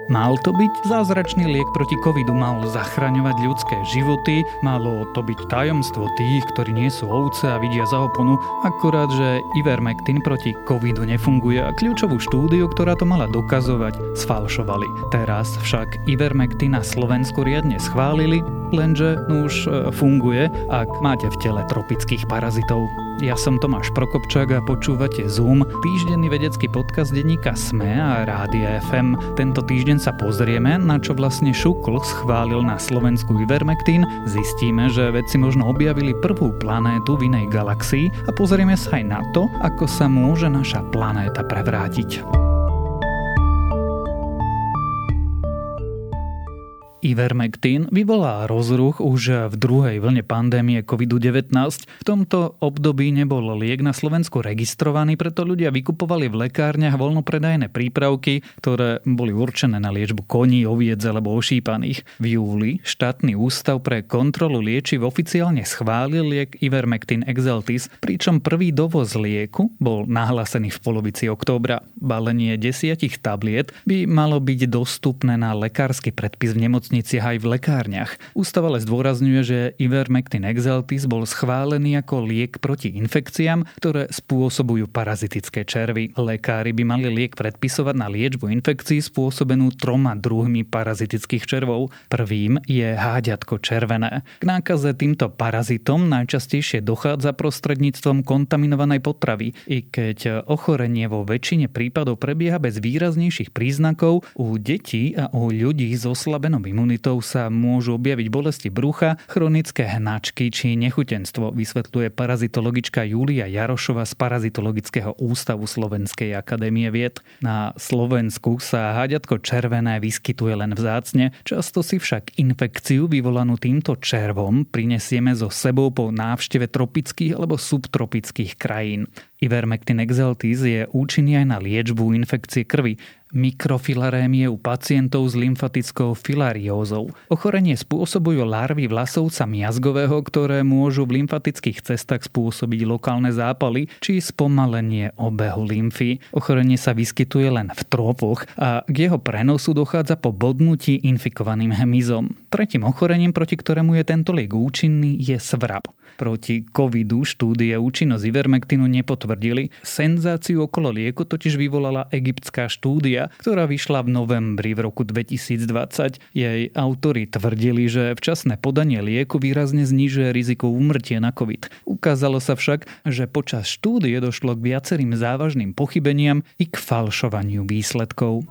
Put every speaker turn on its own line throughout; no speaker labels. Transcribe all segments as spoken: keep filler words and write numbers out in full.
Mal to byť zázračný liek proti covidu, mal zachraňovať ľudské životy, malo to byť tajomstvo tých, ktorí nie sú ovce a vidia za oponu, akurát, že Ivermectin proti covidu nefunguje a kľúčovú štúdiu, ktorá to mala dokazovať, sfalšovali. Teraz však Ivermectin na Slovensku riadne schválili, lenže už funguje, ak máte v tele tropických parazitov. Ja som Tomáš Prokopčák a počúvate Zoom, týždenný vedecký podcast denníka es em e a Rádia ef em. Tento týždeň sa pozrieme, na čo vlastne Šukl schválil na Slovensku Ivermectin, zistíme, že vedci možno objavili prvú planétu v inej galaxii a pozrieme sa aj na to, ako sa môže naša planéta prevrátiť. Ivermectin vyvolá rozruch už v druhej vlne pandémie kovid devätnásť. V tomto období nebol liek na Slovensku registrovaný, preto ľudia vykupovali v lekárniach voľnopredajné prípravky, ktoré boli určené na liečbu koní, oviec alebo ošípaných. V júli štátny ústav pre kontrolu liečiv oficiálne schválil liek Ivermectin Exeltis, pričom prvý dovoz lieku bol nahlásený v polovici októbra. Balenie desiatich tabliet by malo byť dostupné na lekársky predpis v nemocnici aj v lekárniach. Ústav ale zdôrazňuje, že Ivermectin Exeltis bol schválený ako liek proti infekciám, ktoré spôsobujú parazitické červy. Lekári by mali liek predpisovať na liečbu infekcií spôsobenú troma druhmi parazitických červov. Prvým je háďatko červené. K nákaze týmto parazitom najčastejšie dochádza prostredníctvom kontaminovanej potravy. I keď ochorenie vo väčšine prípadov prebieha bez výraznejších príznakov, u detí a u ľudí s oslabenou imunitou sa môžu objaviť bolesti brucha, chronické hnačky či nechutenstvo, vysvetľuje parazitologička Júlia Jarošová z Parazitologického ústavu Slovenskej akadémie vied. Na Slovensku sa háďatko červené vyskytuje len vzácne, často si však infekciu vyvolanú týmto červom prinesieme so sebou po návšteve tropických alebo subtropických krajín. Ivermectin Exeltis je účinný aj na liečbu infekcie krvi, mikrofilarémie u pacientov s lymfatickou filariózou. Ochorenie spôsobujú larvy vlasovca miazgového, ktoré môžu v lymfatických cestách spôsobiť lokálne zápaly či spomalenie obehu lymfy. Ochorenie sa vyskytuje len v trópoch a k jeho prenosu dochádza po bodnutí infikovaným hmyzom. Tretím ochorením, proti ktorému je tento liek účinný, je svrab. Proti covidu štúdie účinnosť Ivermectinu nepotvrdili. Senzáciu okolo lieku totiž vyvolala egyptská štúdia, ktorá vyšla v novembri v roku dvetisícdvadsať. Jej autori tvrdili, že včasné podanie lieku výrazne znižuje riziko úmrtia na covid. Ukázalo sa však, že počas štúdie došlo k viacerým závažným pochybeniam i k falšovaniu výsledkov.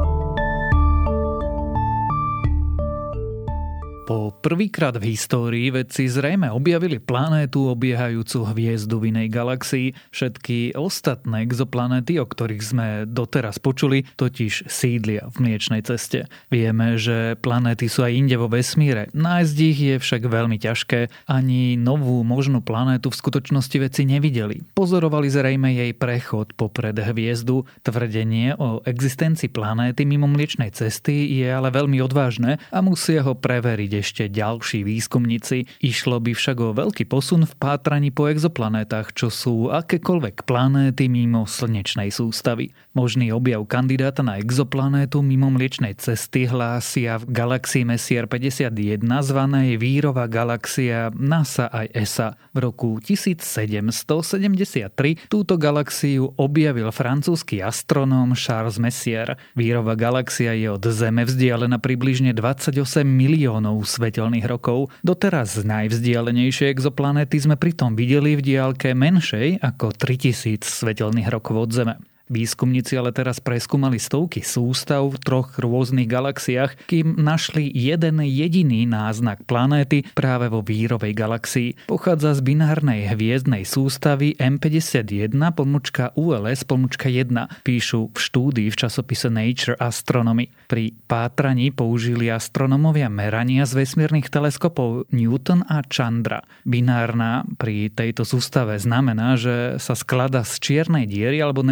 Po prvýkrát v histórii vedci zrejme objavili planétu obiehajúcu hviezdu v inej galaxii. Všetky ostatné exoplanéty, o ktorých sme doteraz počuli, totiž sídlia v Mliečnej ceste. Vieme, že planéty sú aj inde vo vesmíre. Nájsť ich je však veľmi ťažké. Ani novú možnú planétu v skutočnosti vedci nevideli. Pozorovali zrejme jej prechod popred hviezdu. Tvrdenie o existencii planéty mimo Mliečnej cesty je ale veľmi odvážne a musia ho preveriť ešte ďalší výskumníci. Išlo by však o veľký posun v pátraní po exoplanétach, čo sú akékoľvek planéty mimo slnečnej sústavy. Možný objav kandidáta na exoplanétu mimo Mliečnej cesty hlásia v galaxii Messier päťdesiatjeden, zvanej Vírova galaxia NASA aj é es á. V roku tisícsedemstosedemdesiattri túto galaxiu objavil francúzsky astronóm Charles Messier. Vírova galaxia je od Zeme vzdialená približne dvadsaťosem miliónov svetelných rokov. Doteraz najvzdialenejšie exoplanéty sme pritom videli v diaľke menšej ako tritisíc svetelných rokov od Zeme. Výskumníci ale teraz preskúmali stovky sústav v troch rôznych galaxiách, kým našli jeden jediný náznak planéty práve vo Vírovej galaxii. Pochádza z binárnej hviezdnej sústavy em päťdesiatjeden pomlčka ú el es pomlčka jeden, píšu v štúdii v časopise Nature Astronomy. Pri pátraní použili astronómovia merania z vesmírnych teleskopov Newton a Chandra. Binárna pri tejto sústave znamená, že sa skladá z čiernej diery alebo neutrónov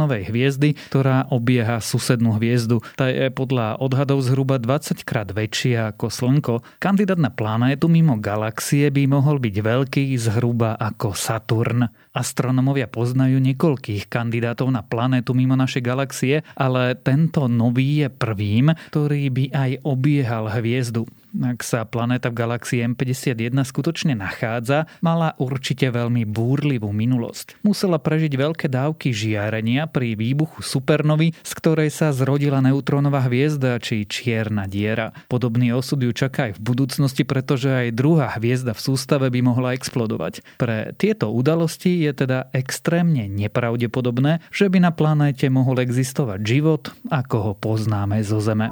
neutrónovej hviezdy, ktorá obieha susednú hviezdu. Tá je podľa odhadov zhruba dvadsaťkrát väčšia ako Slnko. Kandidát na planétu mimo galaxie by mohol byť veľký zhruba ako Saturn. Astronómovia poznajú niekoľkých kandidátov na planétu mimo našej galaxie, ale tento nový je prvým, ktorý by aj obiehal hviezdu. Ak sa planéta v galaxii em päťdesiatjeden skutočne nachádza, mala určite veľmi búrlivú minulosť. Musela prežiť veľké dávky žiarenia pri výbuchu supernovy, z ktorej sa zrodila neutrónová hviezda či čierna diera. Podobný osud ju čaká aj v budúcnosti, pretože aj druhá hviezda v sústave by mohla explodovať. Pre tieto udalosti je teda extrémne nepravdepodobné, že by na planéte mohol existovať život, ako ho poznáme zo Zeme.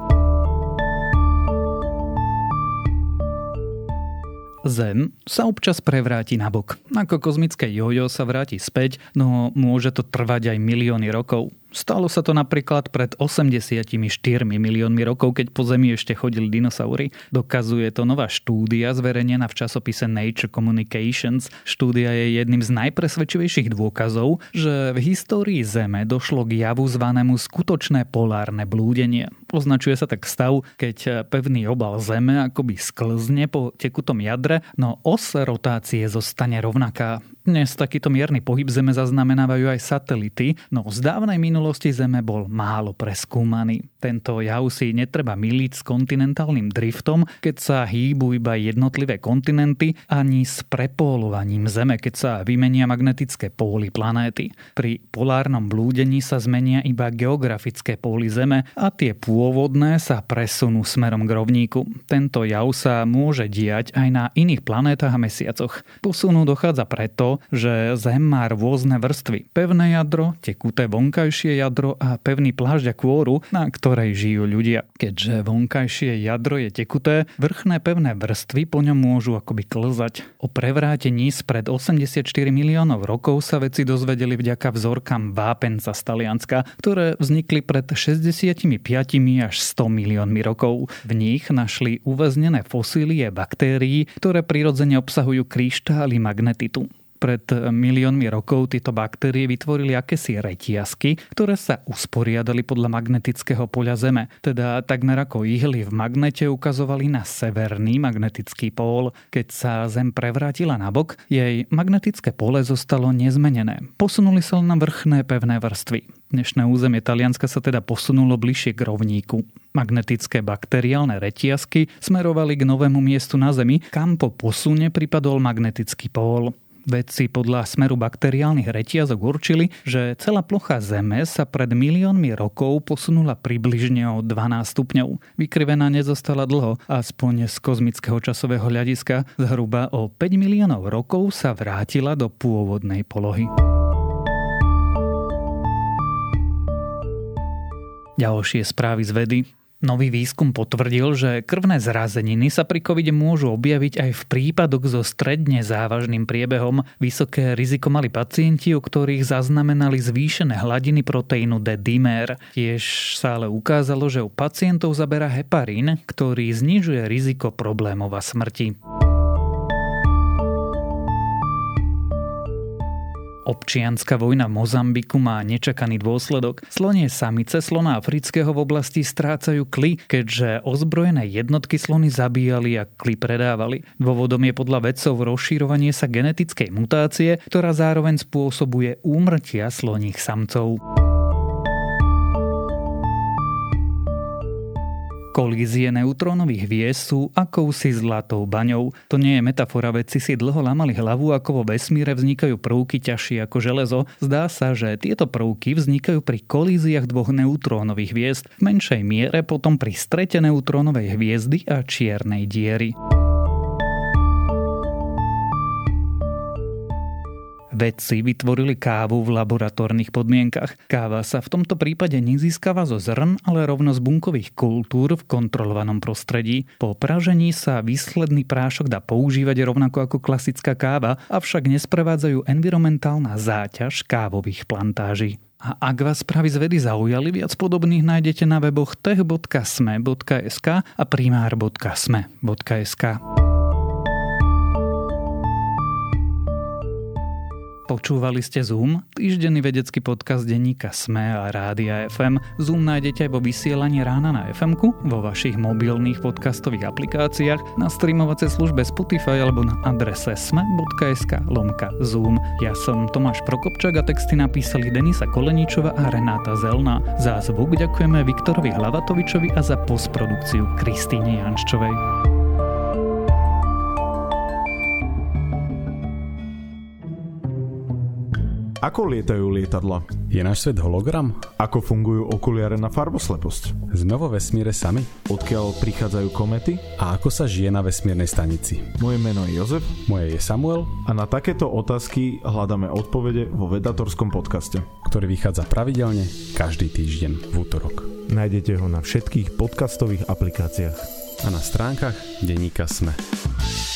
Zem sa občas prevráti nabok. Ako kozmické jojo sa vráti späť, no môže to trvať aj milióny rokov. Stalo sa to napríklad pred osemdesiatštyri miliónmi rokov, keď po Zemi ešte chodili dinosaury. Dokazuje to nová štúdia zverejnená v časopise Nature Communications. Štúdia je jedným z najpresvedčivejších dôkazov, že v histórii Zeme došlo k javu zvanému skutočné polárne blúdenie. Označuje sa tak stav, keď pevný obal Zeme akoby sklzne po tekutom jadre, no os rotácie zostane rovnaká. Dnes takýto mierny pohyb Zeme zaznamenávajú aj satelity, no z dávnej minulosti Zeme bol málo preskúmaný. Tento jav si netreba myliť s kontinentálnym driftom, keď sa hýbu iba jednotlivé kontinenty, ani s prepólovaním Zeme, keď sa vymenia magnetické póly planéty. Pri polárnom blúdení sa zmenia iba geografické póly Zeme a tie pôvodné sa presunú smerom k rovníku. Tento jav sa môže diať aj na iných planétach a mesiacoch. Posunu dochádza preto, že Zem má rôzne vrstvy. Pevné jadro, tekuté vonkajšie jadro a pevný plášť a kôru, na ktorej žijú ľudia. Keďže vonkajšie jadro je tekuté, vrchné pevné vrstvy po ňom môžu akoby klzať. O prevrátení spred osemdesiatštyri miliónov rokov sa vedci dozvedeli vďaka vzorkám vápenca z Talianska, ktoré vznikli pred šesťdesiatpäť až sto miliónmi rokov. V nich našli uväznené fosílie baktérií, ktoré prirodzene obsahujú kryštály magnetitu. Pred miliónmi rokov tieto baktérie vytvorili akési reťazky, ktoré sa usporiadali podľa magnetického poľa Zeme. Teda takmer ako ihly v magnete ukazovali na severný magnetický pól. Keď sa Zem prevrátila nabok, jej magnetické pole zostalo nezmenené. Posunuli sa len na vrchné pevné vrstvy. Dnešné územie Talianska sa teda posunulo bližšie k rovníku. Magnetické bakteriálne reťazky smerovali k novému miestu na Zemi, kam po posune pripadol magnetický pól. Vedci podľa smeru bakteriálnych reťazok určili, že celá plocha Zeme sa pred miliónmi rokov posunula približne o dvanásť stupňov. Vykrivená nezostala dlho, aspoň z kozmického časového hľadiska. Zhruba o päť miliónov rokov sa vrátila do pôvodnej polohy. Ďalšie správy z vedy. Nový výskum potvrdil, že krvné zrazeniny sa pri covide môžu objaviť aj v prípadoch so stredne závažným priebehom. Vysoké riziko mali pacienti, u ktorých zaznamenali zvýšené hladiny proteínu D-dimer. Tiež sa ale ukázalo, že u pacientov zaberá heparín, ktorý znižuje riziko problémov a smrti. Občianska vojna v Mozambiku má nečakaný dôsledok. Slonie samice slona afrického v oblasti strácajú kly, keďže ozbrojené jednotky slony zabíjali a kly predávali. Dôvodom je podľa vedcov rozširovanie sa genetickej mutácie, ktorá zároveň spôsobuje úmrtia sloních samcov. Kolízie neutrónových hviezd sú akousi zlatou baňou. To nie je metafora, vedci si dlho lámali hlavu, ako vo vesmíre vznikajú prvky ťažšie ako železo. Zdá sa, že tieto prvky vznikajú pri kolíziách dvoch neutrónových hviezd, v menšej miere potom pri strete neutrónovej hviezdy a čiernej diery. Vedci vytvorili kávu v laboratórnych podmienkach. Káva sa v tomto prípade nezískava zo zrn, ale rovno z bunkových kultúr v kontrolovanom prostredí. Po pražení sa výsledný prášok dá používať rovnako ako klasická káva, avšak nesprevádzajú environmentálna záťaž kávových plantáží. A ak vás správy z vedy zaujali, viac podobných nájdete na weboch tech bodka es em e bodka es ká a primár bodka es em e bodka es ká. Počúvali ste Zoom, týždenný vedecký podcast denníka SME a Rádia ef em. Zoom nájdete aj vo vysielaní rána na ef emku, vo vašich mobilných podcastových aplikáciách, na streamovacej službe Spotify alebo na adrese sme.sk lomka Zoom. Ja som Tomáš Prokopčák a texty napísali Denisa Koleničova a Renáta Zelná. Za zvuk ďakujeme Viktorovi Hlavatovičovi a za postprodukciu Kristíne Janščovej.
Ako lietajú lietadla?
Je náš svet hologram?
Ako fungujú okuliare na farbosleposť?
Sme vo vesmíre sami?
Odkiaľ prichádzajú komety?
A ako sa žije na vesmírnej stanici?
Moje meno je Jozef.
Moje je Samuel.
A na takéto otázky hľadáme odpovede vo Vedatorskom podcaste,
ktorý vychádza pravidelne každý týždeň v útorok.
Nájdete ho na všetkých podcastových aplikáciách
a na stránkach denníka SME.